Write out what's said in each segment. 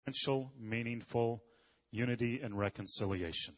meaningful unity and reconciliation.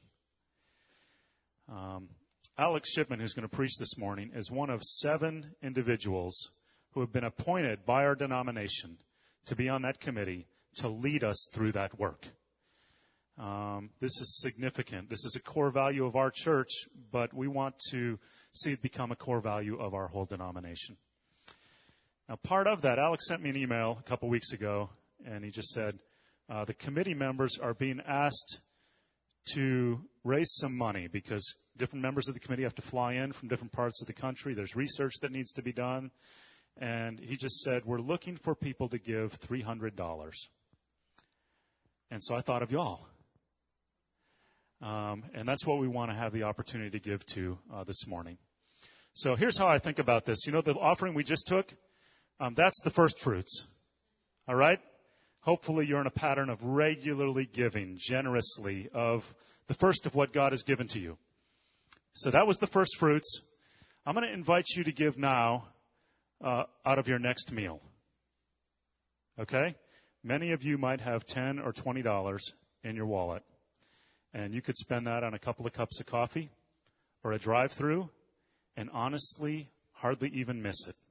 Alex Shipman, who's going to preach this morning, is one of 7 individuals who have been appointed by our denomination to be on that committee to lead us through that work. This is significant. This is a core value of our church, but we want to see it become a core value of our whole denomination. Now, part of that, Alex sent me an email a couple weeks ago, and he just said, the committee members are being asked to raise some money because different members of the committee have to fly in from different parts of the country. There's research that needs to be done. And he just said, we're looking for people to give $300. And so I thought of y'all. And that's what we want to have the opportunity to give to this morning. So here's how I think about this. You know, the offering we just took, that's the first fruits. All right? Hopefully you're in a pattern of regularly giving generously of the first of what God has given to you. So that was the first fruits. I'm going to invite you to give now out of your next meal. Okay? Many of you might have $10 or $20 in your wallet. And you could spend that on a couple of cups of coffee or a drive-through and honestly hardly even miss it.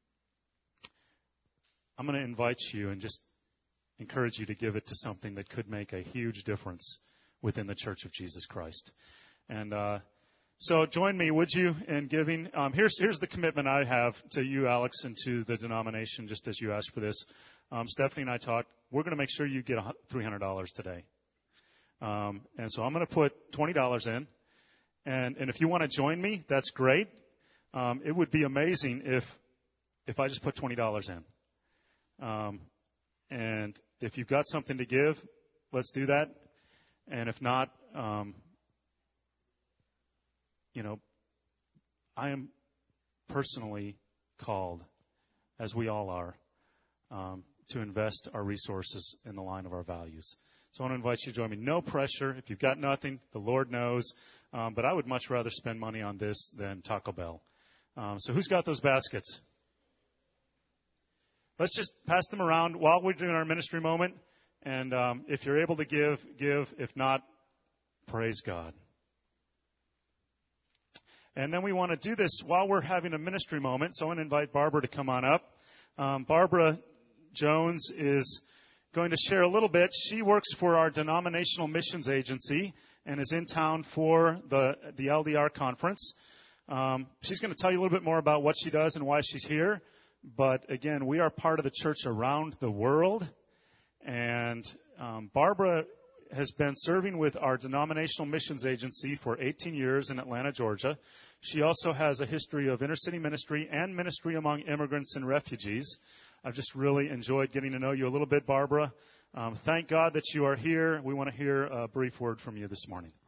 I'm going to invite you and just encourage you to give it to something that could make a huge difference within the Church of Jesus Christ. And so join me, would you, in giving. Here's the commitment I have to you, Alex, and to the denomination, just as you asked for this. Stephanie and I talked. We're going to make sure you get $300 today. And so I'm going to put $20 in. And if you want to join me, that's great. It would be amazing if I just put $20 in. And if you've got something to give, let's do that. And if not, I am personally called, as we all are, to invest our resources in the line of our values. So I want to invite you to join me. No pressure. If you've got nothing, the Lord knows. But I would much rather spend money on this than Taco Bell. So who's got those baskets? Let's just pass them around while we're doing our ministry moment. And if you're able to give. If not, praise God. And then we want to do this while we're having a ministry moment. So I want to invite Barbara to come on up. Barbara Jones is going to share a little bit. She works for our denominational missions agency and is in town for the LDR conference. She's going to tell you a little bit more about what she does and why she's here. But again, we are part of the church around the world. And Barbara has been serving with our denominational missions agency for 18 years in Atlanta, Georgia. She also has a history of inner-city ministry and ministry among immigrants and refugees. I've just really enjoyed getting to know you a little bit, Barbara. Thank God that you are here. We want to hear a brief word from you this morning.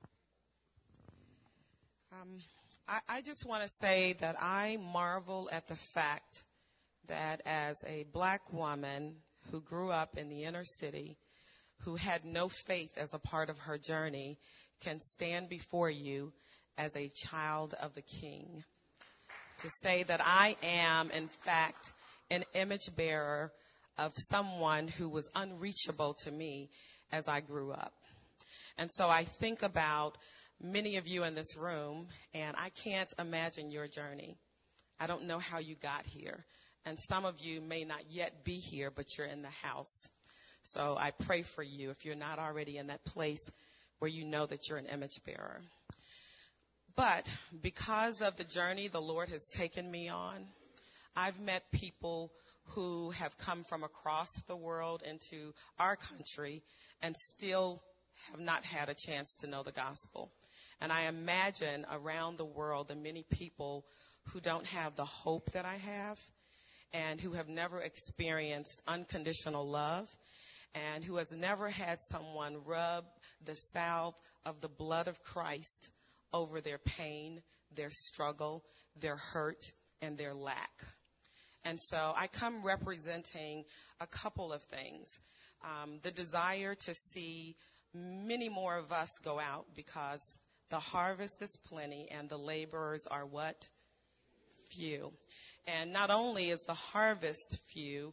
I just want to say that I marvel at the fact that as a black woman who grew up in the inner city, who had no faith as a part of her journey, can stand before you as a child of the King. To say that I am, in fact, an image bearer of someone who was unreachable to me as I grew up. And so I think about many of you in this room, and I can't imagine your journey. I don't know how you got here. And some of you may not yet be here, but you're in the house. So I pray for you if you're not already in that place where you know that you're an image bearer. But because of the journey the Lord has taken me on, I've met people who have come from across the world into our country and still have not had a chance to know the gospel. And I imagine around the world the many people who don't have the hope that I have and who have never experienced unconditional love and who has never had someone rub the salve of the blood of Christ over their pain, their struggle, their hurt, and their lack. And so I come representing a couple of things. The desire to see many more of us go out because the harvest is plenty and the laborers are what? Few. And not only is the harvest few,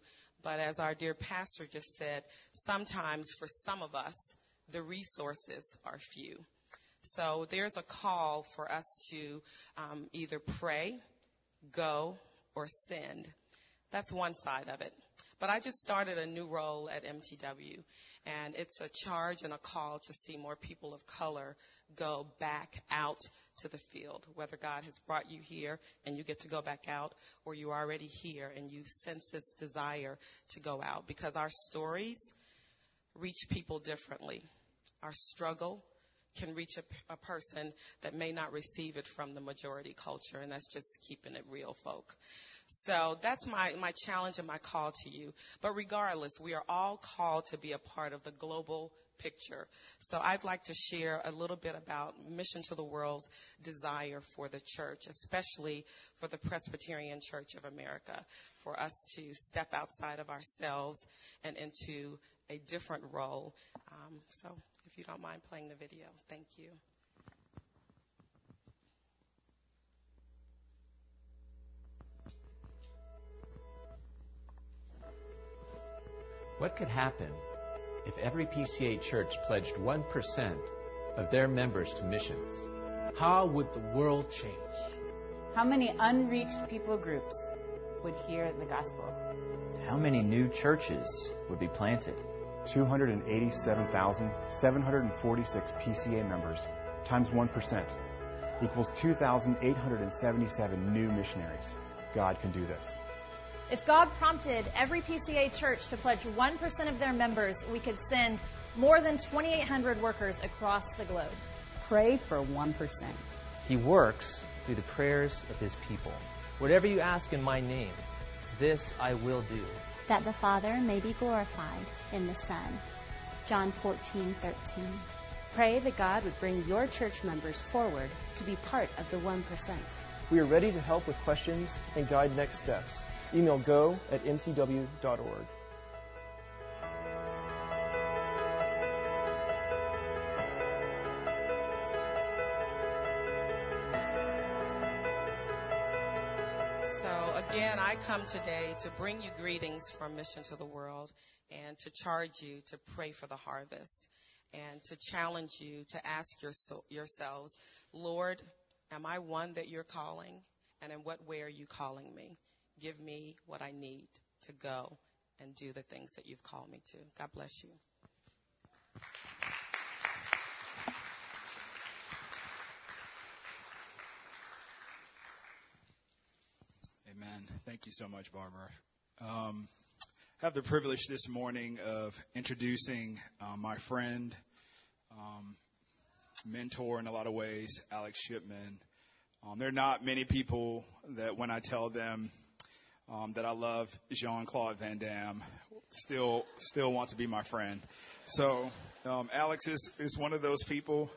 But as our dear pastor just said, sometimes for some of us, the resources are few. So there's a call for us to either pray, go, or send. That's one side of it. But I just started a new role at MTW, and it's a charge and a call to see more people of color go back out to the field, whether God has brought you here and you get to go back out, or you're already here and you sense this desire to go out, because our stories reach people differently. Our struggle can reach a person that may not receive it from the majority culture, and that's just keeping it real, folk. So that's my challenge and my call to you. But regardless, we are all called to be a part of the global picture. So I'd like to share a little bit about Mission to the World's desire for the church, especially for the Presbyterian Church of America, for us to step outside of ourselves and into a different role. So if you don't mind playing the video, thank you. What could happen if every PCA church pledged 1% of their members to missions? How would the world change? How many unreached people groups would hear the gospel? How many new churches would be planted? 287,746 PCA members times 1% equals 2,877 new missionaries. God can do this. If God prompted every PCA church to pledge 1% of their members, we could send more than 2,800 workers across the globe. Pray for 1%. He works through the prayers of His people. Whatever you ask in my name, this I will do, that the Father may be glorified in the Son. John 14:13. Pray that God would bring your church members forward to be part of the 1%. We are ready to help with questions and guide next steps. Email go@mtw.org. Again, I come today to bring you greetings from Mission to the World and to charge you to pray for the harvest and to challenge you to ask yourselves, Lord, am I one that you're calling? And in what way are you calling me? Give me what I need to go and do the things that you've called me to. God bless you. Amen. Thank you so much, Barbara. I have the privilege this morning of introducing my friend, mentor in a lot of ways, Alex Shipman. There are not many people that when I tell them that I love Jean-Claude Van Damme, still want to be my friend. So Alex is one of those people.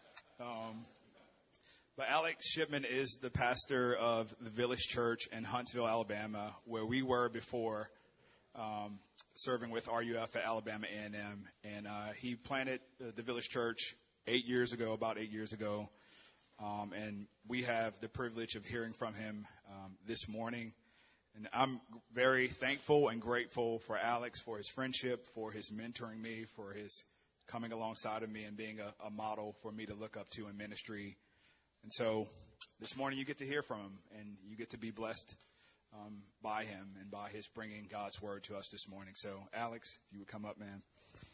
But Alex Shipman is the pastor of the Village Church in Huntsville, Alabama, where we were before serving with RUF at Alabama A&M. And he planted the Village Church about 8 years ago. And we have the privilege of hearing from him this morning. And I'm very thankful and grateful for Alex, for his friendship, for his mentoring me, for his coming alongside of me and being a model for me to look up to in ministry. And so this morning you get to hear from him, and you get to be blessed by him and by his bringing God's word to us this morning. So, Alex, if you would come up, man.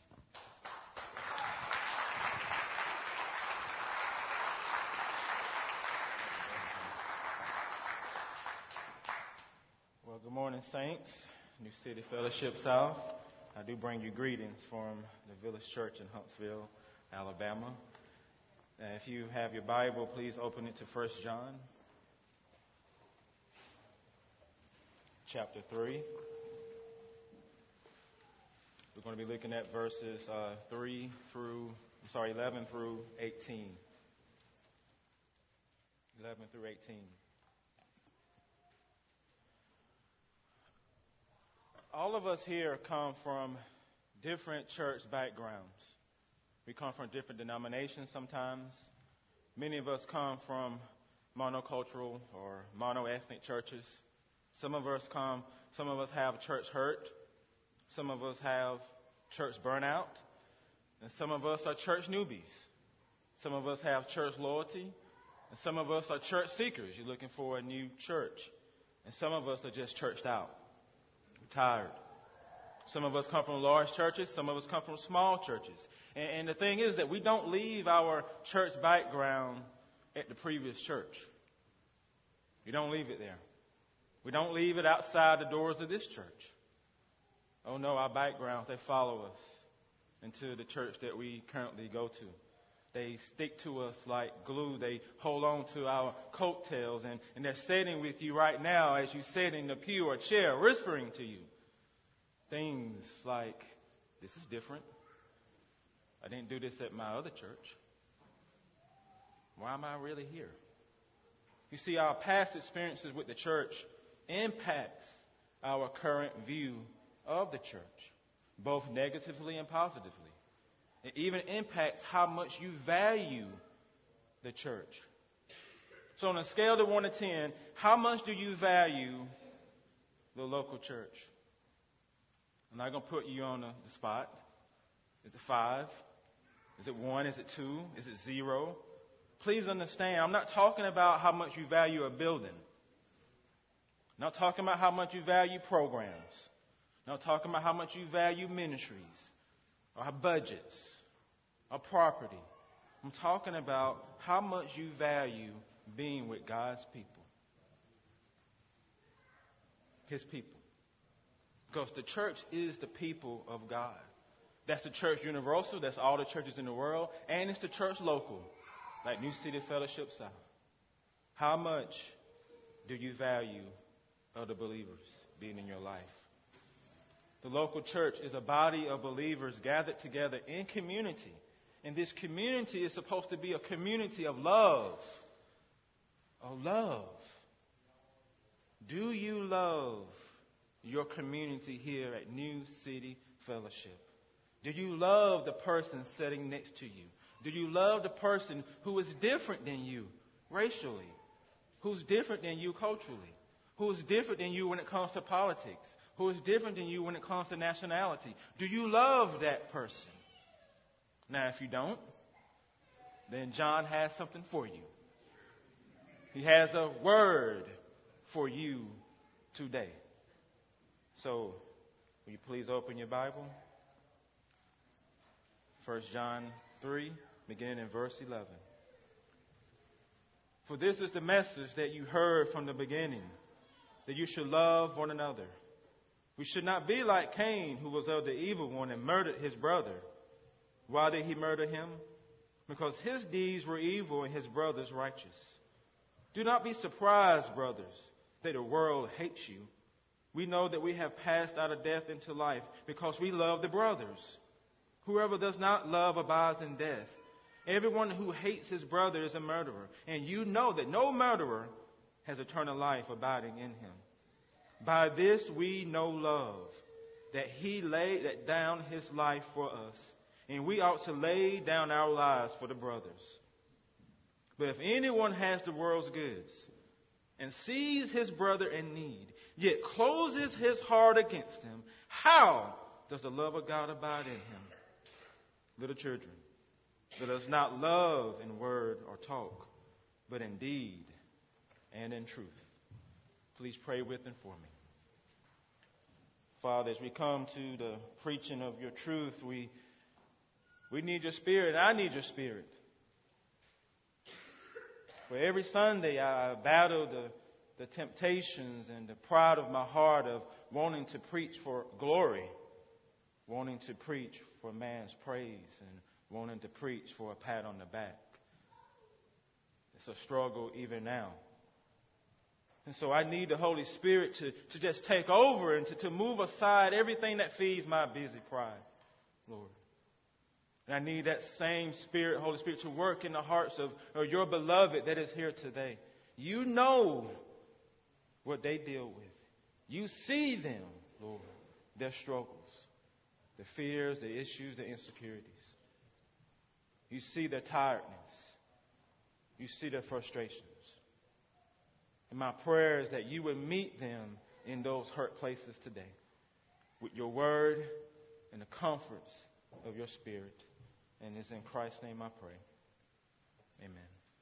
Well, good morning, Saints, New City Fellowship South. I do bring you greetings from the Village Church in Huntsville, Alabama. If you have your Bible, please open it to 1 John, chapter 3. We're going to be looking at verses 11 through 18. 11 through 18. All of us here come from different church backgrounds. We come from different denominations sometimes. Many of us come from monocultural or mono-ethnic churches. Some of us have church hurt. Some of us have church burnout, and some of us are church newbies. Some of us have church loyalty, and some of us are church seekers. You're looking for a new church. And some of us are just churched out. We're tired. Some of us come from large churches. Some of us come from small churches. And the thing is that we don't leave our church background at the previous church. We don't leave it there. We don't leave it outside the doors of this church. Oh no, our backgrounds, they follow us into the church that we currently go to. They stick to us like glue. They hold on to our coattails. And they're sitting with you right now as you sit in the pew or chair, whispering to you things like, this is different. I didn't do this at my other church. Why am I really here? You see, our past experiences with the church impacts our current view of the church, both negatively and positively. It even impacts how much you value the church. So on a scale of 1 to 10, how much do you value the local church? I'm not going to put you on the spot. Is it 5? Is it 1? Is it 2? Is it 0? Please understand, I'm not talking about how much you value a building. I'm not talking about how much you value programs. I'm not talking about how much you value ministries or budgets or property. I'm talking about how much you value being with God's people. His people. Because the church is the people of God. That's the church universal. That's all the churches in the world. And it's the church local, like New City Fellowship South. How much do you value other believers being in your life? The local church is a body of believers gathered together in community. And this community is supposed to be a community of love. Of love. Do you love your community here at New City Fellowship? Do you love the person sitting next to you? Do you love the person who is different than you racially? Who's different than you culturally? Who's different than you when it comes to politics? Who is different than you when it comes to nationality? Do you love that person? Now, if you don't, then John has something for you. He has a word for you today. So, will you please open your Bible? 1 John 3, beginning in verse 11. For this is the message that you heard from the beginning, that you should love one another. We should not be like Cain, who was of the evil one and murdered his brother. Why did he murder him? Because his deeds were evil and his brother's righteous. Do not be surprised, brothers, that the world hates you. We know that we have passed out of death into life because we love the brothers. Whoever does not love abides in death. Everyone who hates his brother is a murderer. And you know that no murderer has eternal life abiding in him. By this we know love, that he laid down his life for us, and we ought to lay down our lives for the brothers. But if anyone has the world's goods and sees his brother in need, yet closes his heart against him, how does the love of God abide in him? Little children, let us not love in word or talk, but in deed and in truth. Please pray with and for me. Father, as we come to the preaching of your truth, we need your Spirit. I need your Spirit. For every Sunday I battle the temptations and the pride of my heart of wanting to preach for glory, wanting to preach for man's praise, and wanting to preach for a pat on the back. It's a struggle even now. And so I need the Holy Spirit to just take over and to move aside everything that feeds my busy pride, Lord. And I need that same Spirit, Holy Spirit, to work in the hearts of your beloved that is here today. You know what they deal with. You see them, Lord, their struggles, their fears, their issues, their insecurities. You see their tiredness. You see their frustrations. And my prayer is that you would meet them in those hurt places today. with your word and the comforts of your spirit. And it's in Christ's name I pray. Amen.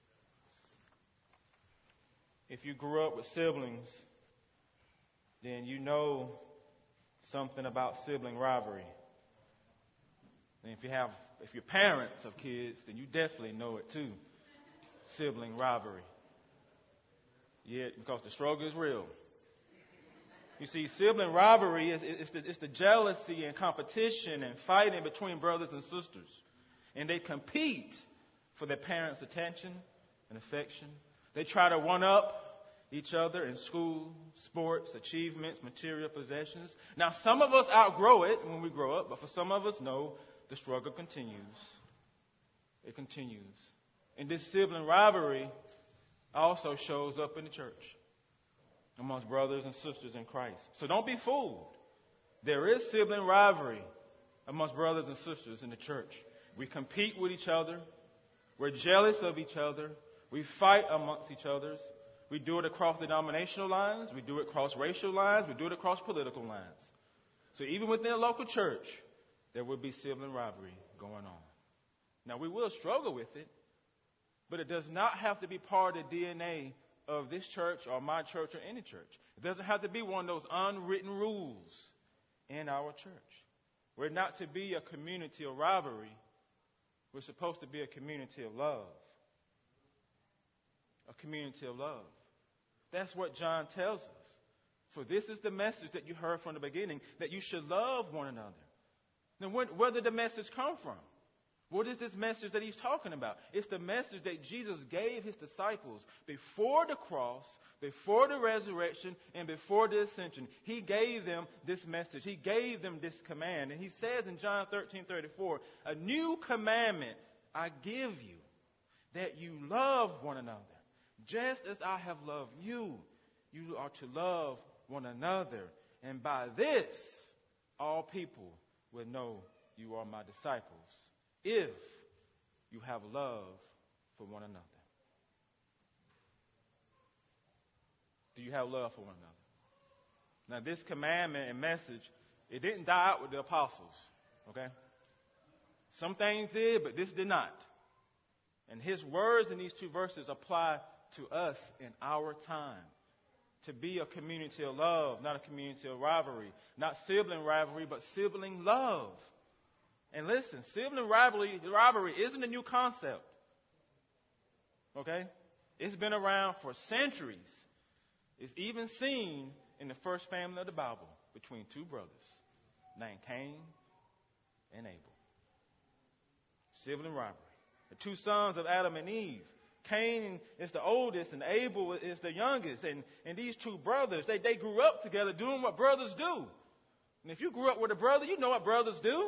If you grew up with siblings, then you know something about sibling rivalry. And if you're parents of kids, then you definitely know it too. Sibling rivalry. Yeah, because the struggle is real. You see, sibling rivalry is the jealousy and competition and fighting between brothers and sisters. And they compete for their parents' attention and affection. They try to one-up each other in school, sports, achievements, material possessions. Now, some of us outgrow it when we grow up, but for some of us, no, the struggle continues. It continues. And this sibling rivalry also shows up in the church amongst brothers and sisters in Christ. So don't be fooled. There is sibling rivalry amongst brothers and sisters in the church. We compete with each other. We're jealous of each other. We fight amongst each other. We do it across denominational lines. We do it across racial lines. We do it across political lines. So even within a local church, there will be sibling rivalry going on. Now, we will struggle with it, but it does not have to be part of the DNA of this church or my church or any church. It doesn't have to be one of those unwritten rules in our church. We're not to be a community of rivalry. We're supposed to be a community of love. A community of love. That's what John tells us. For this is the message that you heard from the beginning, that you should love one another. Now, where did the message come from? What is this message that he's talking about? It's the message that Jesus gave his disciples before the cross, before the resurrection, and before the ascension. He gave them this message. He gave them this command. And he says in John 13:34, a new commandment I give you, that you love one another. Just as I have loved you, you are to love one another. And by this, all people will know you are my disciples, if you have love for one another. Do you have love for one another? Now, this commandment and message, it didn't die out with the apostles, okay? Some things did, but this did not. And his words in these two verses apply to us in our time. To be a community of love, not a community of rivalry. Not sibling rivalry, but sibling love. And listen, sibling rivalry isn't a new concept. Okay? It's been around for centuries. It's even seen in the first family of the Bible between two brothers named Cain and Abel. Sibling rivalry. The two sons of Adam and Eve. Cain is the oldest and Abel is the youngest. And these two brothers, they grew up together doing what brothers do. And if you grew up with a brother, you know what brothers do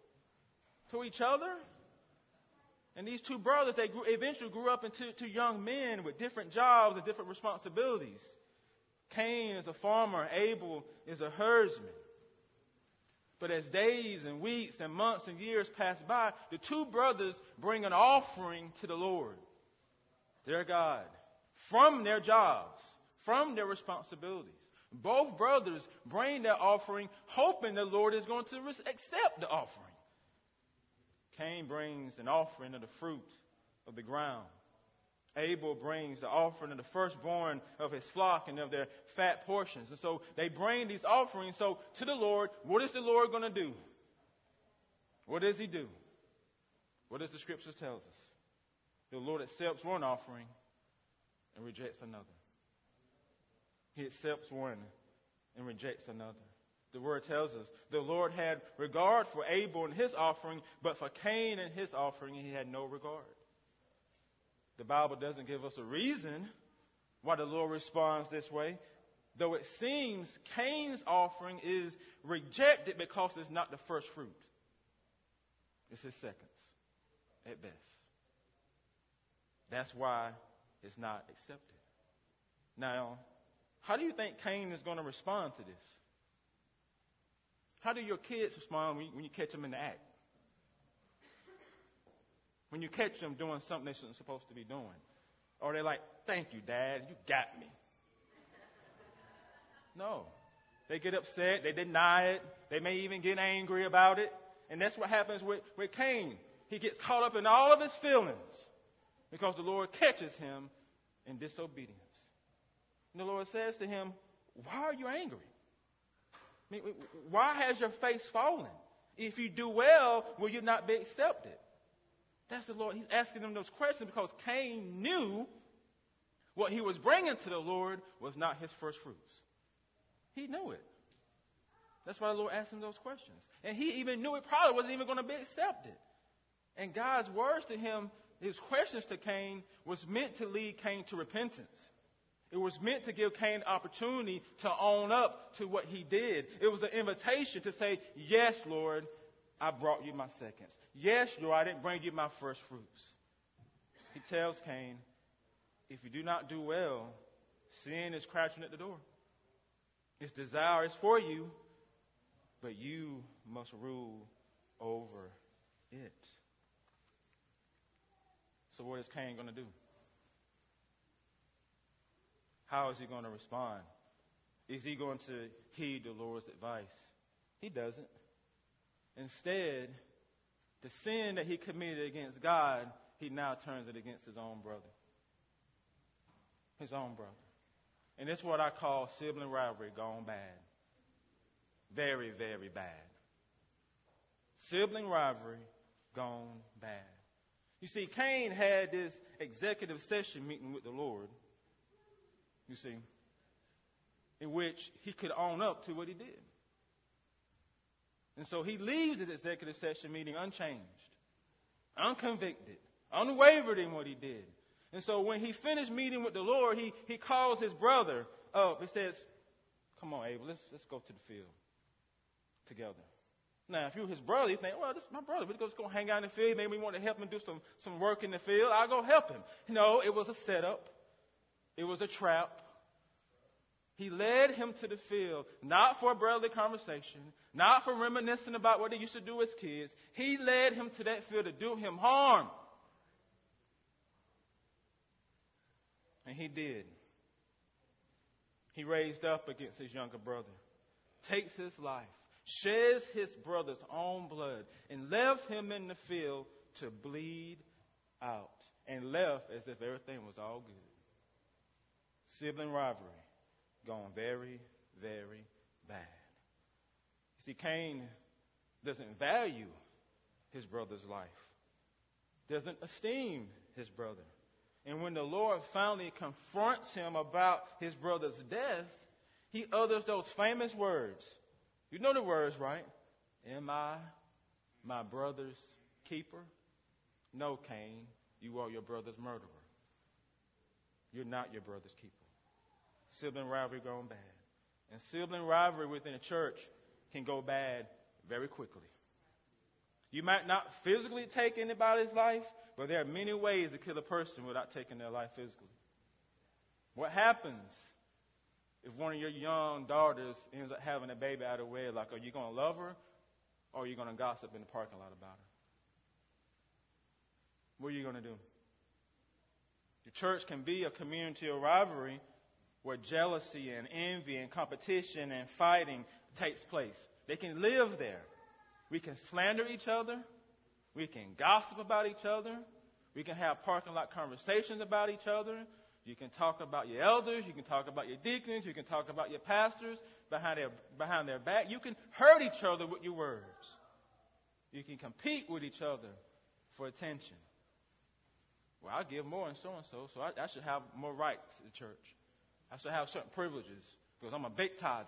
to each other. And these two brothers, they eventually grew up into young men with different jobs and different responsibilities. Cain is a farmer. Abel is a herdsman. But as days and weeks and months and years pass by, the two brothers bring an offering to the Lord, their God, from their jobs, from their responsibilities. Both brothers bring their offering, hoping the Lord is going to accept the offering. Cain brings an offering of the fruit of the ground. Abel brings the offering of the firstborn of his flock and of their fat portions. And so they bring these offerings. So to the Lord, what is the Lord going to do? What does he do? What does the scriptures tell us? The Lord accepts one offering and rejects another. He accepts one and rejects another. The word tells us the Lord had regard for Abel and his offering, but for Cain and his offering, he had no regard. The Bible doesn't give us a reason why the Lord responds this way, though it seems Cain's offering is rejected because it's not the first fruit. It's his seconds, at best. That's why it's not accepted. Now, how do you think Cain is going to respond to this? How do your kids respond when you catch them in the act? When you catch them doing something they shouldn't supposed to be doing? Or they're like, thank you, Dad, you got me. No. They get upset. They deny it. They may even get angry about it. And that's what happens with Cain. He gets caught up in all of his feelings because the Lord catches him in disobedience. And the Lord says to him, why are you angry? I mean, why has your face fallen? If you do well, will you not be accepted? That's the Lord. He's asking him those questions because Cain knew what he was bringing to the Lord was not his first fruits. He knew it. That's why the Lord asked him those questions. And he even knew it probably wasn't even going to be accepted. And God's words to him, his questions to Cain, was meant to lead Cain to repentance. It was meant to give Cain opportunity to own up to what he did. It was an invitation to say, yes, Lord, I brought you my seconds. Yes, Lord, I didn't bring you my first fruits. He tells Cain, if you do not do well, sin is crouching at the door. Its desire is for you, but you must rule over it. So what is Cain going to do? How is he going to respond? Is he going to heed the Lord's advice? He doesn't. Instead, the sin that he committed against God, he now turns it against his own brother. His own brother. And it's what I call sibling rivalry gone bad. Very, very bad. Sibling rivalry gone bad. You see, Cain had this executive session meeting with the Lord, you see, in which he could own up to what he did. And so he leaves his executive session meeting unchanged, unconvicted, unwavered in what he did. And so when he finished meeting with the Lord, he calls his brother up. He says, come on, Abel, let's go to the field together. Now, if you're his brother, you think, well, this is my brother. We're just going to hang out in the field. Maybe we want to help him do some work in the field. I'll go help him. No, it was a setup. It was a trap. He led him to the field, not for a brotherly conversation, not for reminiscing about what they used to do as kids. He led him to that field to do him harm. And he did. He raised up against his younger brother, takes his life, sheds his brother's own blood, and left him in the field to bleed out, and left as if everything was all good. Sibling rivalry gone very, very bad. You see, Cain doesn't value his brother's life, doesn't esteem his brother. And when the Lord finally confronts him about his brother's death, he utters those famous words. You know the words, right? Am I my brother's keeper? No, Cain, you are your brother's murderer. You're not your brother's keeper. Sibling rivalry gone bad. And sibling rivalry within a church can go bad very quickly. You might not physically take anybody's life, but there are many ways to kill a person without taking their life physically. What happens if one of your young daughters ends up having a baby out of wedlock? Are you going to love her, or are you going to gossip in the parking lot about her? What are you going to do? The church can be a community of rivalry where jealousy and envy and competition and fighting takes place. They can live there. We can slander each other. We can gossip about each other. We can have parking lot conversations about each other. You can talk about your elders. You can talk about your deacons. You can talk about your pastors behind their back. You can hurt each other with your words. You can compete with each other for attention. Well, I give more and so, so I should have more rights in the church. I should have certain privileges because I'm a big tither.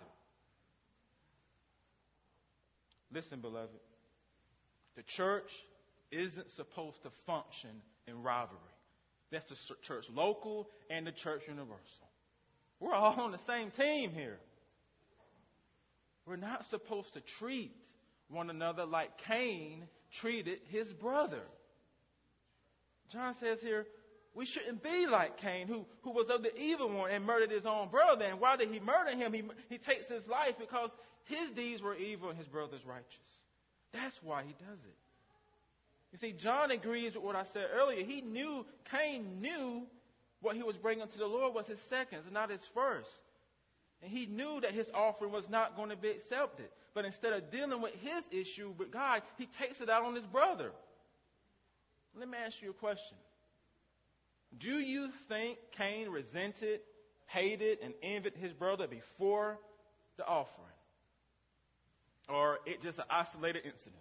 Listen, beloved. The church isn't supposed to function in rivalry. That's the church local and the church universal. We're all on the same team here. We're not supposed to treat one another like Cain treated his brother. John says here, we shouldn't be like Cain, who was of the evil one and murdered his own brother. And why did he murder him? He takes his life because his deeds were evil and his brother's righteous. That's why he does it. You see, John agrees with what I said earlier. Cain knew what he was bringing to the Lord was his seconds, not his first. And he knew that his offering was not going to be accepted. But instead of dealing with his issue with God, he takes it out on his brother. Let me ask you a question. Do you think Cain resented, hated, and envied his brother before the offering? Or it just an isolated incident?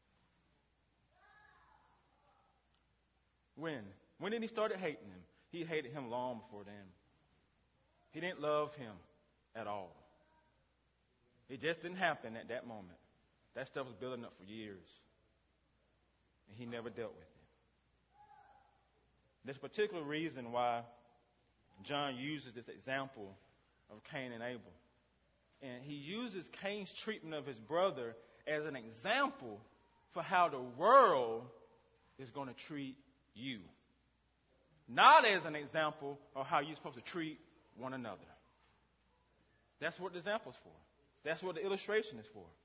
When did he start hating him? He hated him long before then. He didn't love him at all. It just didn't happen at that moment. That stuff was building up for years. And he never dealt with it. There's a particular reason why John uses this example of Cain and Abel. And he uses Cain's treatment of his brother as an example for how the world is going to treat you. Not as an example of how you're supposed to treat one another. That's what the example is for. That's what the illustration is for.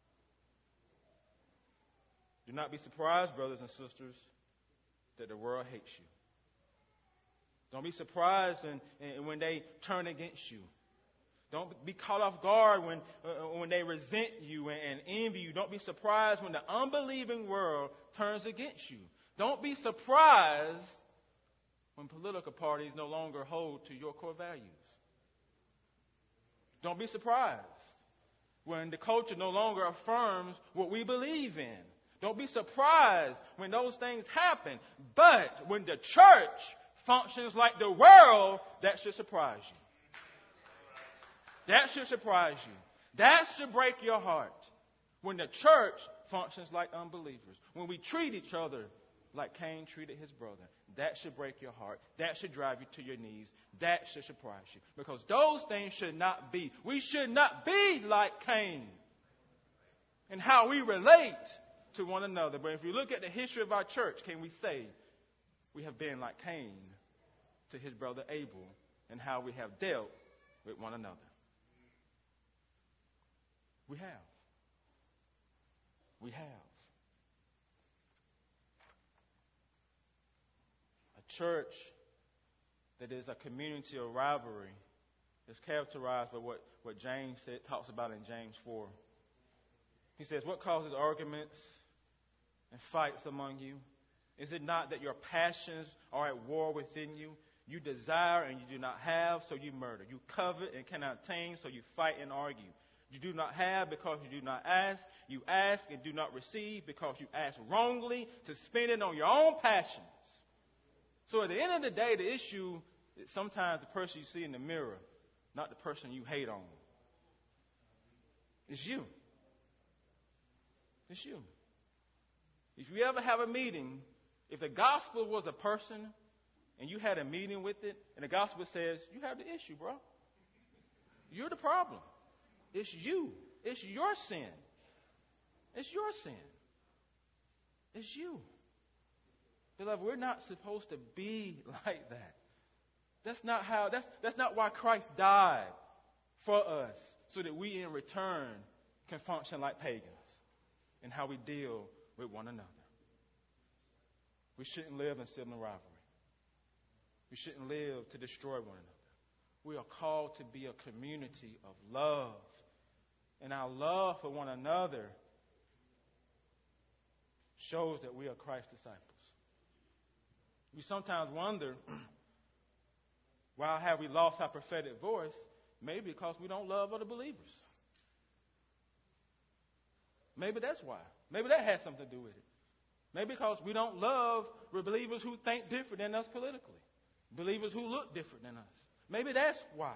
Do not be surprised, brothers and sisters, that the world hates you. Don't be surprised when they turn against you. Don't be caught off guard when they resent you and envy you. Don't be surprised when the unbelieving world turns against you. Don't be surprised when political parties no longer hold to your core values. Don't be surprised when the culture no longer affirms what we believe in. Don't be surprised when those things happen. But when the church functions like the world, that should surprise you. That should surprise you. That should break your heart. When the church functions like unbelievers. When we treat each other like Cain treated his brother. That should break your heart. That should drive you to your knees. That should surprise you. Because those things should not be. We should not be like Cain in how we relate to one another. But if you look at the history of our church, can we say we have been like Cain to his brother Abel and how we have dealt with one another? We have. We have. A church that is a community of rivalry is characterized by what James talks about in James 4. He says, what causes arguments and fights among you? Is it not that your passions are at war within you? You desire and you do not have, so you murder. You covet and cannot obtain, so you fight and argue. You do not have because you do not ask. You ask and do not receive because you ask wrongly to spend it on your own passions. So at the end of the day, the issue is sometimes the person you see in the mirror, not the person you hate on. It's you. It's you. If you ever have a meeting, if the gospel was a person and you had a meeting with it, and the gospel says, you have the issue, bro. You're the problem. It's you. It's your sin. It's your sin. It's you. Beloved, we're not supposed to be like that. That's not why Christ died for us, so that we in return can function like pagans in how we deal with one another. We shouldn't live in sibling rivalry. We shouldn't live to destroy one another. We are called to be a community of love. And our love for one another shows that we are Christ's disciples. We sometimes wonder, why have we lost our prophetic voice? Maybe because we don't love other believers. Maybe that's why. Maybe that has something to do with it. Maybe because we don't love believers who think different than us politically. Believers who look different than us. Maybe that's why.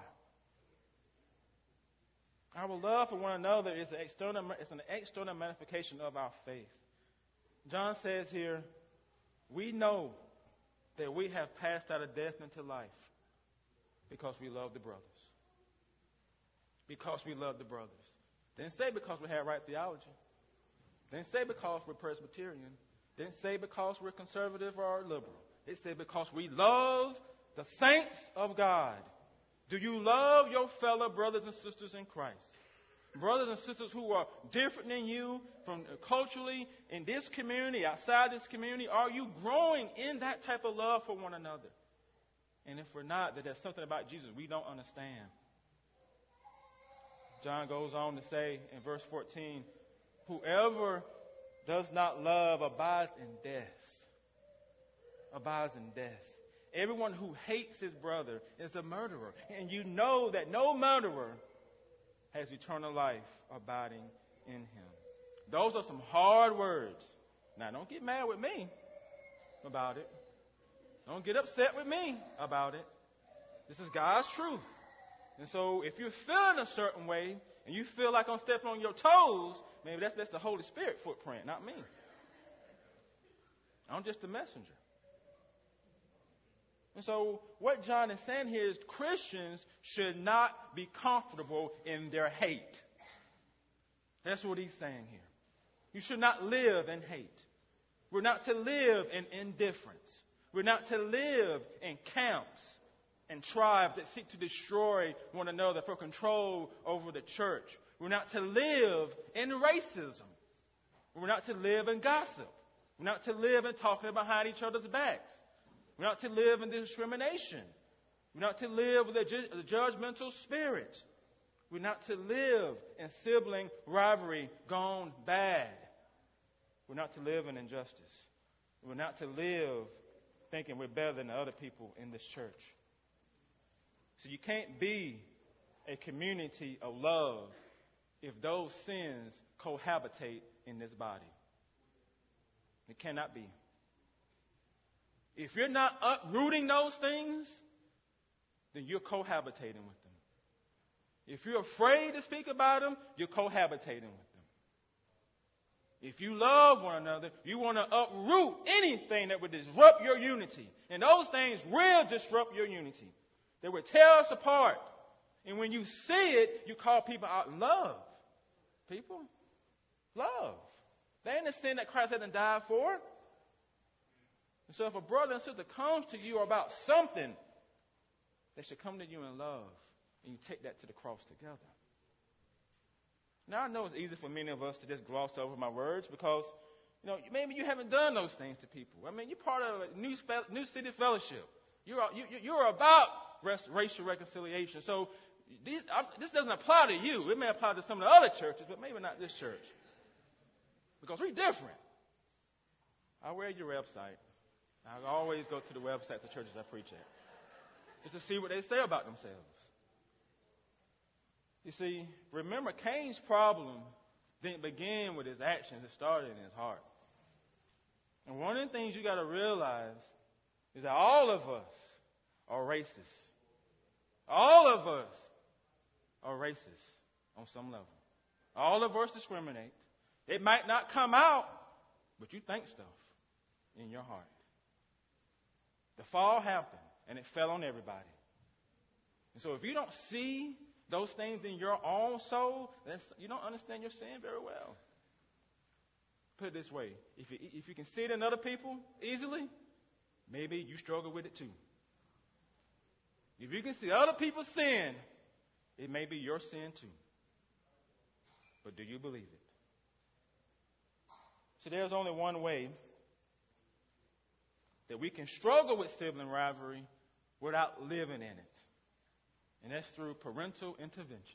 Our love for one another is an external manifestation of our faith. John says here, we know that we have passed out of death into life because we love the brothers. Because we love the brothers. Didn't say because we have right theology. Didn't say because we're Presbyterian. Didn't say because we're conservative or liberal. It said because we love the saints of God. Do you love your fellow brothers and sisters in Christ? Brothers and sisters who are different than you from culturally in this community, outside this community, are you growing in that type of love for one another? And if we're not, that there's something about Jesus we don't understand. John goes on to say in verse 14, whoever does not love abides in death. Abides in death. Everyone who hates his brother is a murderer. And you know that no murderer has eternal life abiding in him. Those are some hard words. Now, don't get mad with me about it. Don't get upset with me about it. This is God's truth. And so if you're feeling a certain way and you feel like I'm stepping on your toes, maybe that's the Holy Spirit footprint, not me. I'm just a messenger. And so what John is saying here is Christians should not be comfortable in their hate. That's what he's saying here. You should not live in hate. We're not to live in indifference. We're not to live in camps and tribes that seek to destroy one another for control over the church. We're not to live in racism. We're not to live in gossip. We're not to live in talking behind each other's backs. We're not to live in discrimination. We're not to live with a judgmental spirit. We're not to live in sibling rivalry gone bad. We're not to live in injustice. We're not to live thinking we're better than the other people in this church. So you can't be a community of love if those sins cohabitate in this body. It cannot be. If you're not uprooting those things, then you're cohabitating with them. If you're afraid to speak about them, you're cohabitating with them. If you love one another, you want to uproot anything that would disrupt your unity. And those things will disrupt your unity. They will tear us apart. And when you see it, you call people out in love. People, love. They understand that Christ hasn't died for it. And so if a brother and sister comes to you about something, they should come to you in love. And you take that to the cross together. Now, I know it's easy for many of us to just gloss over my words because, maybe you haven't done those things to people. I mean, you're part of a New City Fellowship. You're about racial reconciliation. So this doesn't apply to you. It may apply to some of the other churches, but maybe not this church. Because we're different. I read your website. I always go to the website of the churches I preach at just to see what they say about themselves. You see, remember, Cain's problem didn't begin with his actions. It started in his heart. And one of the things you got to realize is that all of us are racist. All of us are racist on some level. All of us discriminate. It might not come out, but you think stuff in your heart. The fall happened, and it fell on everybody. And so if you don't see those things in your own soul, then you don't understand your sin very well. Put it this way. If you can see it in other people easily, maybe you struggle with it too. If you can see other people's sin, it may be your sin too. But do you believe it? So there's only one way that we can struggle with sibling rivalry without living in it. And that's through parental intervention.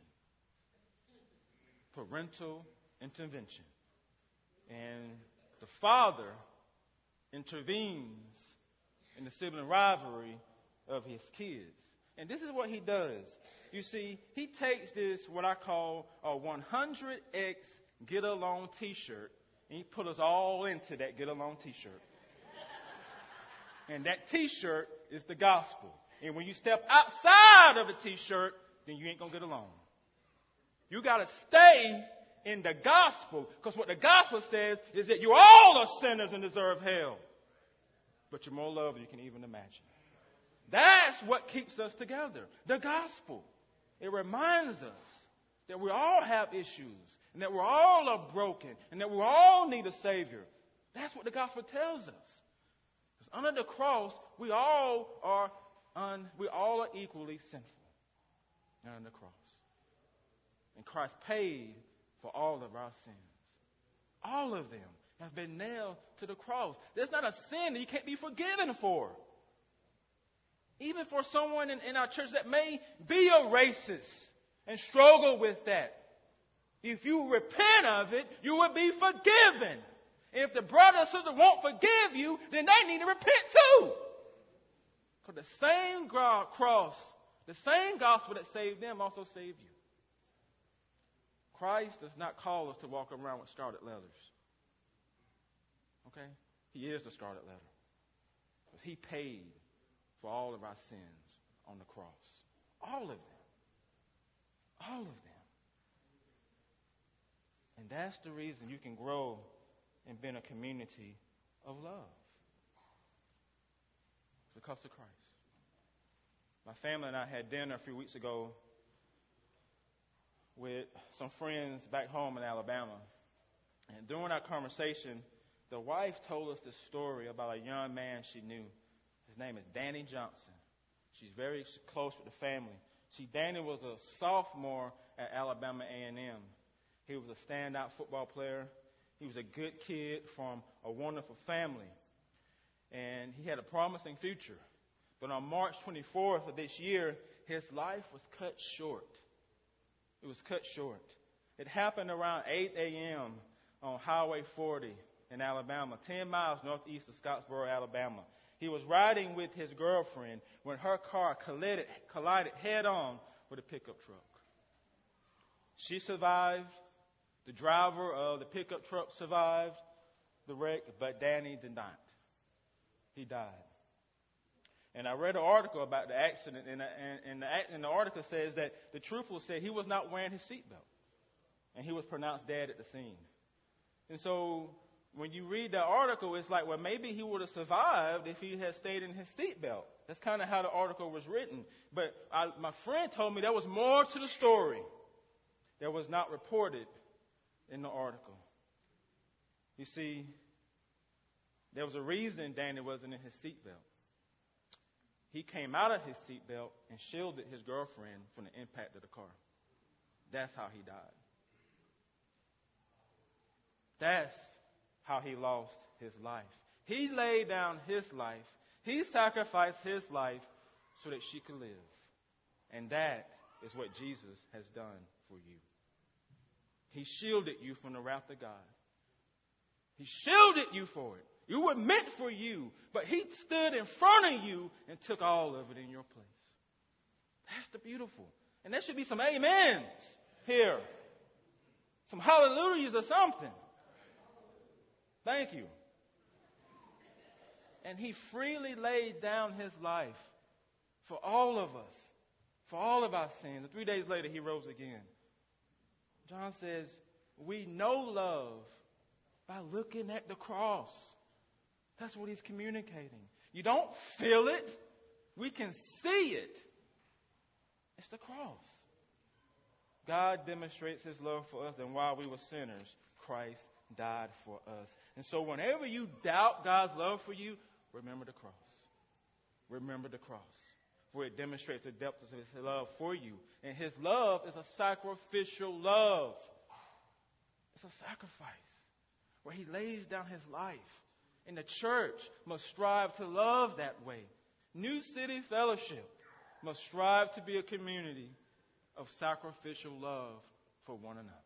Parental intervention. And the father intervenes in the sibling rivalry of his kids. And this is what he does. You see, he takes this, what I call a 100X Get Along t-shirt, and he put us all into that Get Along t-shirt. And that t-shirt is the gospel. And when you step outside of the t-shirt, then you ain't going to get along. You got to stay in the gospel, because what the gospel says is that you all are sinners and deserve hell. But you're more loved than you can even imagine. That's what keeps us together. The gospel. It reminds us that we all have issues, and that we all are broken, and that we all need a Savior. That's what the gospel tells us. Because under the cross, we all are equally sinful under the cross. And Christ paid for all of our sins. All of them have been nailed to the cross. There's not a sin that you can't be forgiven for. Even for someone in our church that may be a racist, and struggle with that. If you repent of it, you will be forgiven. If the brother or sister won't forgive you, then they need to repent too. Because the same cross, the same gospel that saved them also saved you. Christ does not call us to walk around with scarlet letters. Okay? He is the scarlet letter. Because he paid for all of our sins on the cross. All of them. All of them. And that's the reason you can grow and be in a community of love. Because of Christ. My family and I had dinner a few weeks ago with some friends back home in Alabama. And during our conversation, the wife told us this story about a young man she knew. His name is Danny Johnson. She's very close with the family. Danny was a sophomore at Alabama A&M. He was a standout football player. He was a good kid from a wonderful family. And he had a promising future. But on March 24th of this year, his life was cut short. It was cut short. It happened around 8 a.m. on Highway 40 in Alabama, 10 miles northeast of Scottsboro, Alabama. He was riding with his girlfriend when her car collided head-on with a pickup truck. She survived. The driver of the pickup truck survived the wreck, but Danny did not. He died. And I read an article about the accident, and the article says that the trooper said he was not wearing his seatbelt, and he was pronounced dead at the scene. And so when you read that article, it's like, well, maybe he would have survived if he had stayed in his seatbelt. That's kind of how the article was written. But my friend told me there was more to the story that was not reported in the article. You see, there was a reason Danny wasn't in his seatbelt. He came out of his seatbelt and shielded his girlfriend from the impact of the car. That's how he died. That's how he lost his life. He laid down his life. He sacrificed his life so that she could live. And that is what Jesus has done for you. He shielded you from the wrath of God. He shielded you for it. You were meant for you, but he stood in front of you and took all of it in your place. That's the beautiful. And there should be some amens here. Some hallelujahs or something. Thank you. And he freely laid down his life for all of us, for all of our sins. And 3 days later, he rose again. John says, we know love by looking at the cross. That's what he's communicating. You don't feel it. We can see it. It's the cross. God demonstrates his love for us, and while we were sinners, Christ died for us. And so whenever you doubt God's love for you, remember the cross. Remember the cross. For it demonstrates the depth of his love for you. And his love is a sacrificial love. It's a sacrifice where he lays down his life. And the church must strive to love that way. New City Fellowship must strive to be a community of sacrificial love for one another.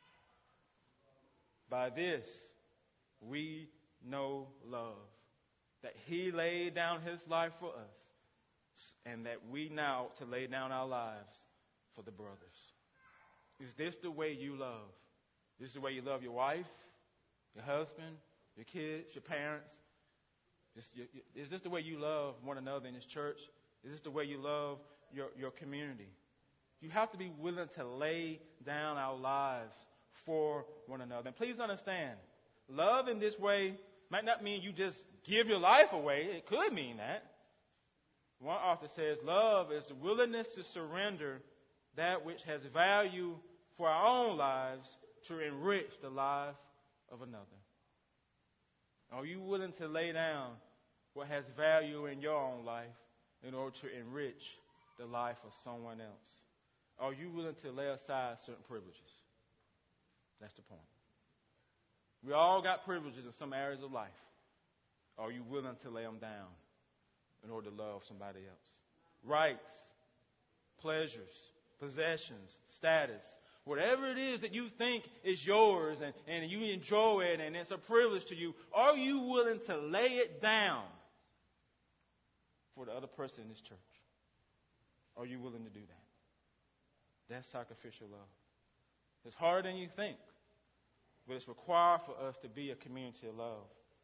By this, we know love, that he laid down his life for us, and that we now ought to lay down our lives for the brothers. Is this the way you love? Is this the way you love your wife, your husband, your kids, your parents? Is this the way you love one another in this church? Is this the way you love your community? You have to be willing to lay down our lives for one another. And please understand, love in this way might not mean you just give your life away. It could mean that. One author says, love is the willingness to surrender that which has value for our own lives to enrich the life of another. Are you willing to lay down what has value in your own life in order to enrich the life of someone else? Are you willing to lay aside certain privileges? That's the point. We all got privileges in some areas of life. Are you willing to lay them down in order to love somebody else? Rights, pleasures, possessions, status, whatever it is that you think is yours and you enjoy it and it's a privilege to you, are you willing to lay it down for the other person in this church? Are you willing to do that? That's sacrificial love. It's harder than you think, but it's required for us to be a community of love.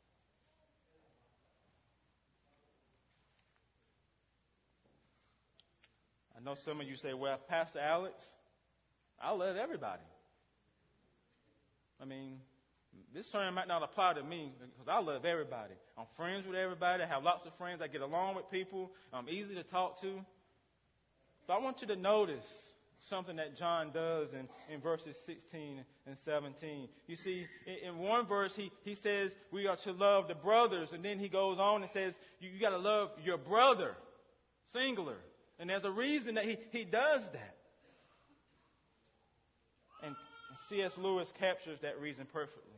I know some of you say, well, Pastor Alex, I love everybody. I mean, this sermon might not apply to me because I love everybody. I'm friends with everybody. I have lots of friends. I get along with people. I'm easy to talk to. But I want you to notice something that John does in verses 16 and 17. You see, in one verse, he says we are to love the brothers. And then he goes on and says you got to love your brother, singular. And there's a reason that he does that. And C.S. Lewis captures that reason perfectly.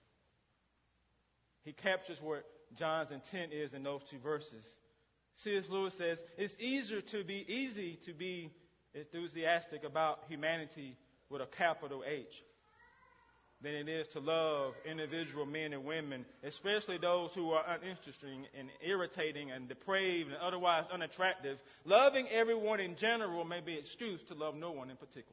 He captures what John's intent is in those two verses. C.S. Lewis says, it's easy to be enthusiastic about humanity with a capital H than it is to love individual men and women, especially those who are uninteresting and irritating and depraved and otherwise unattractive. Loving everyone in general may be an excuse to love no one in particular.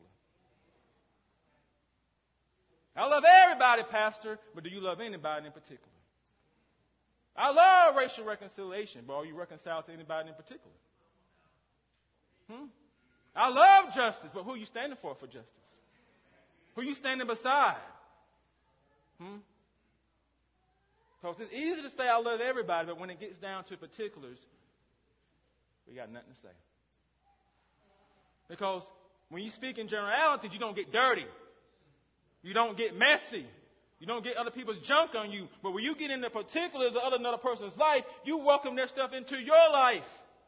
I love everybody, Pastor, but do you love anybody in particular? I love racial reconciliation, but are you reconciled to anybody in particular? I love justice, but who are you standing for justice? Who are you standing beside? Because it's easy to say I love everybody, but when it gets down to particulars, we got nothing to say. Because when you speak in generalities, you don't get dirty. You don't get messy. You don't get other people's junk on you. But when you get into particulars of another person's life, you welcome their stuff into your life.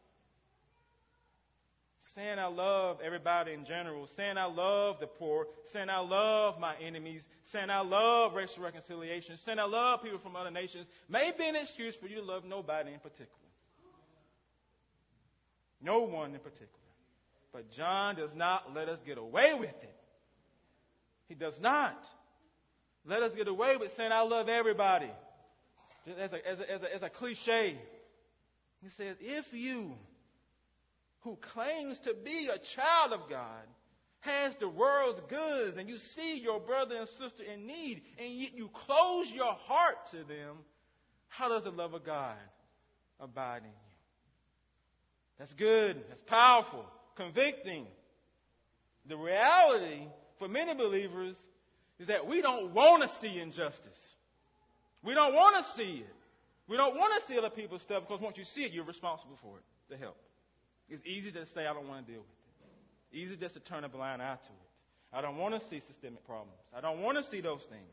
Saying I love everybody in general, saying I love the poor, saying I love my enemies, saying I love racial reconciliation, saying I love people from other nations may be an excuse for you to love nobody in particular. No one in particular. But John does not let us get away with it. He does not let us get away with saying I love everybody. Just as a cliche. He says, if you who claims to be a child of God has the world's goods and you see your brother and sister in need and yet you close your heart to them, how does the love of God abide in you? That's good. That's powerful. Convicting. The reality for many believers is that we don't want to see injustice. We don't want to see it. We don't want to see other people's stuff because once you see it, you're responsible for it, to help. It's easy to say, I don't want to deal with it. Easy just to turn a blind eye to it. I don't want to see systemic problems. I don't want to see those things.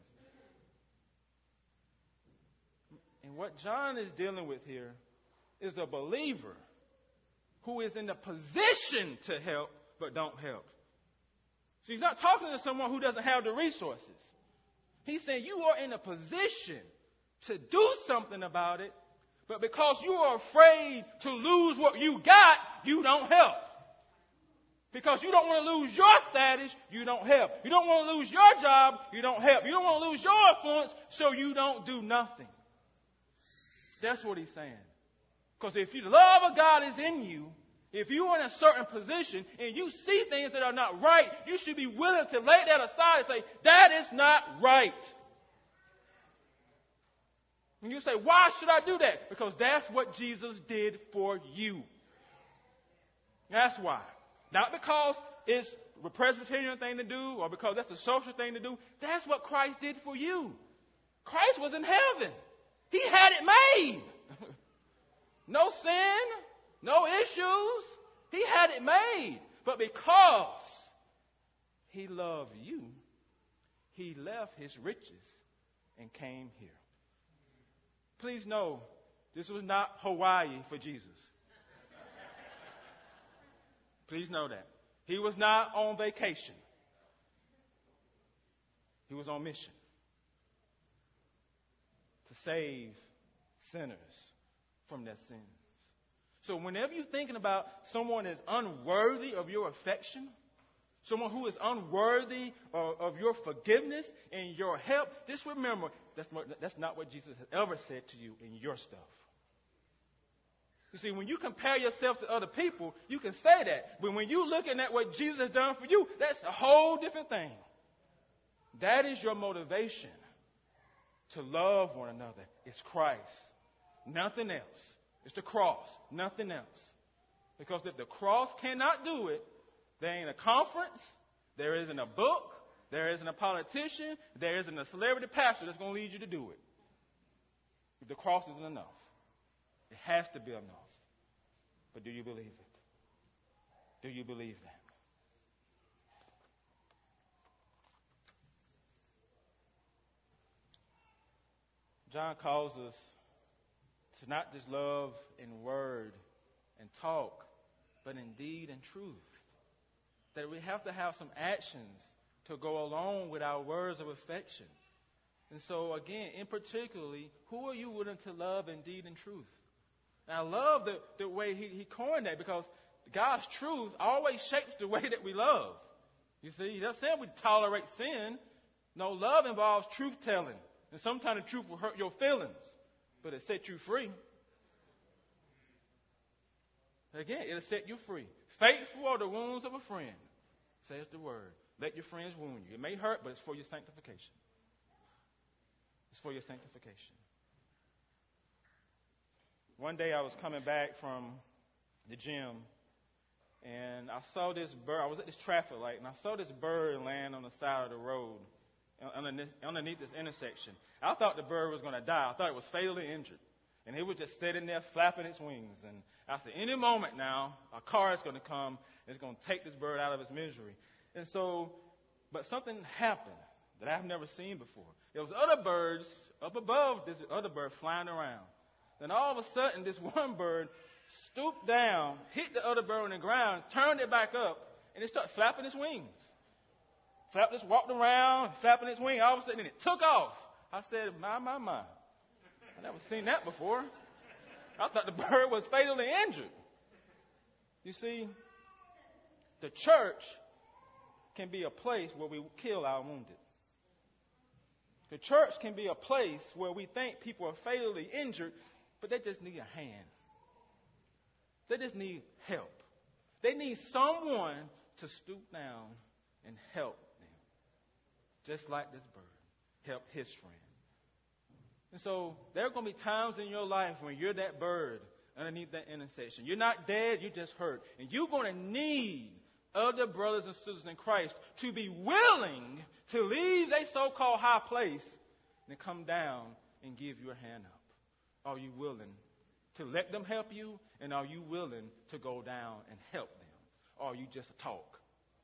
And what John is dealing with here is a believer who is in the position to help but don't help. So he's not talking to someone who doesn't have the resources. He's saying you are in a position to do something about it, but because you are afraid to lose what you got, you don't help. Because you don't want to lose your status, you don't help. You don't want to lose your job, you don't help. You don't want to lose your influence, so you don't do nothing. That's what he's saying. Because if the love of God is in you, if you're in a certain position and you see things that are not right, you should be willing to lay that aside and say, that is not right. And you say, why should I do that? Because that's what Jesus did for you. That's why. Not because it's the Presbyterian thing to do or because that's the social thing to do. That's what Christ did for you. Christ was in heaven. He had it made. No sin, no issues. He had it made. But because he loved you, he left his riches and came here. Please know, this was not Hawaii for Jesus. Please know that. He was not on vacation. He was on mission to save sinners from their sins. So whenever you're thinking about someone that's unworthy of your affection, someone who is unworthy of your forgiveness and your help, just remember that's not what Jesus has ever said to you in your stuff. You see, when you compare yourself to other people, you can say that. But when you're looking at what Jesus has done for you, that's a whole different thing. That is your motivation to love one another. It's Christ. Nothing else. It's the cross. Nothing else. Because if the cross cannot do it, there ain't a conference, there isn't a book, there isn't a politician, there isn't a celebrity pastor that's going to lead you to do it. If the cross isn't enough. It has to be enough. But do you believe it? Do you believe that? John calls us to not just love in word and talk, but in deed and truth. That we have to have some actions to go along with our words of affection. And so, again, in particularly, who are you willing to love in deed and truth? And I love the way he coined that, because God's truth always shapes the way that we love. You see, he doesn't say we tolerate sin. No, love involves truth-telling. And sometimes the truth will hurt your feelings, but it set you free. Again, it'll set you free. Faithful are the wounds of a friend, says the word. Let your friends wound you. It may hurt, but it's for your sanctification. It's for your sanctification. One day I was coming back from the gym, and I saw this bird. I was at this traffic light, and I saw this bird land on the side of the road underneath this intersection. I thought the bird was going to die. I thought it was fatally injured. And it was just sitting there flapping its wings. And I said, any moment now, a car is going to come and it's going to take this bird out of its misery. And so, but something happened that I've never seen before. There was other birds up above this other bird flying around. Then all of a sudden, this one bird stooped down, hit the other bird on the ground, turned it back up, and it started flapping its wings. Just walked around, flapping its wing. All of a sudden, it took off. I said, my. I've never seen that before. I thought the bird was fatally injured. You see, the church can be a place where we kill our wounded. The church can be a place where we think people are fatally injured, but they just need a hand. They just need help. They need someone to stoop down and help them. Just like this bird helped his friend. And so there are going to be times in your life when you're that bird underneath that intersection. You're not dead, you're just hurt. And you're going to need other brothers and sisters in Christ to be willing to leave a so-called high place and come down and give you a hand up. Are you willing to let them help you? And are you willing to go down and help them? Or are you just a talk?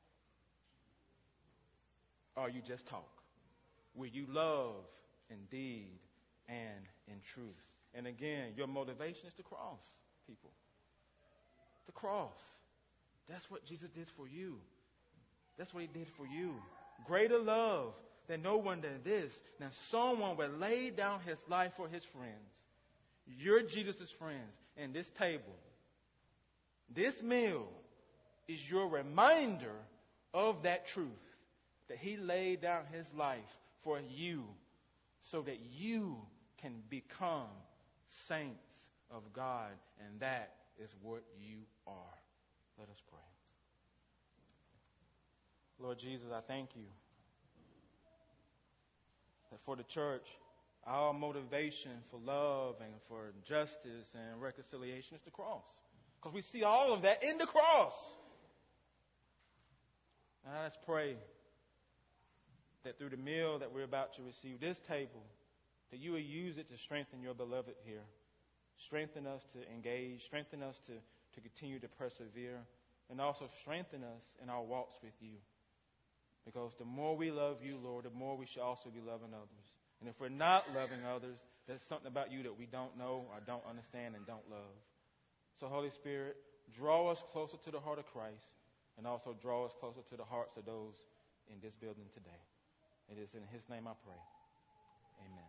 Or you just talk? Will you love in deed and in truth? And again, your motivation is the cross, people. The cross. That's what Jesus did for you. That's what he did for you. Greater love than no one did this. Now, someone will lay down his life for his friends. You're Jesus' friends. And this table, this meal, is your reminder of that truth. That he laid down his life for you so that you can become saints of God. And that is what you are. Let us pray. Lord Jesus, I thank you that for the church, our motivation for love and for justice and reconciliation is the cross. Because we see all of that in the cross. And let's pray that through the meal that we're about to receive, this table, that you will use it to strengthen your beloved here. Strengthen us to engage, strengthen us to continue to persevere, and also strengthen us in our walks with you. Because the more we love you, Lord, the more we should also be loving others. And if we're not loving others, there's something about you that we don't know or don't understand and don't love. So, Holy Spirit, draw us closer to the heart of Christ and also draw us closer to the hearts of those in this building today. It is in his name I pray. Amen.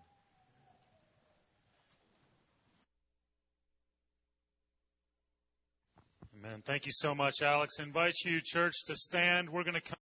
Amen. Thank you so much, Alex. I invite you, church, to stand. We're going to come.